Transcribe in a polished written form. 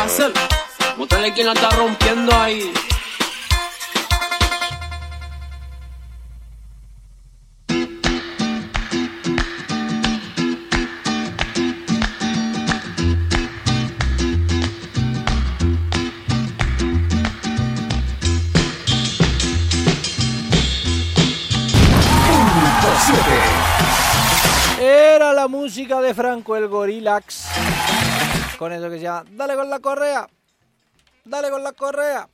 Hazel, mostrarle quién la está rompiendo ahí. Era la música de Franco el Gorillax. Con eso que se llama Dale con la correa. Dale con la correa.